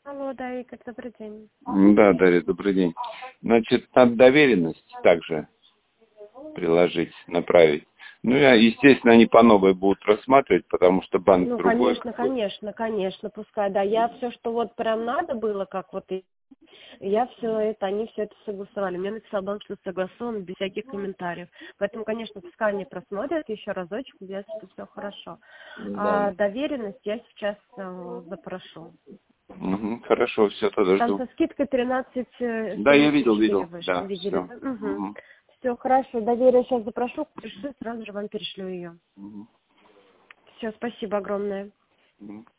Алло, да, Игорь, добрый день. Да, Дарья, добрый день. Значит, надо доверенность также приложить, направить. Ну, естественно, они по новой будут рассматривать, потому что банк Ну, другой. конечно, пускай, да. Я все, что вот прям надо было, как вот и я все это, они все это согласовали. Мне написал банк, что согласован, без всяких комментариев. Поэтому, конечно, пускай они просмотрят еще разочек, если что все хорошо. Да. А доверенность я сейчас запрошу. Хорошо, все, тогда Там жду. со скидкой 13, Да, я 74 видел, вышло. да, Видели, все. да? Угу. Все, хорошо. Доверие сейчас запрошу, пришлю, сразу же вам перешлю ее. Все, спасибо огромное.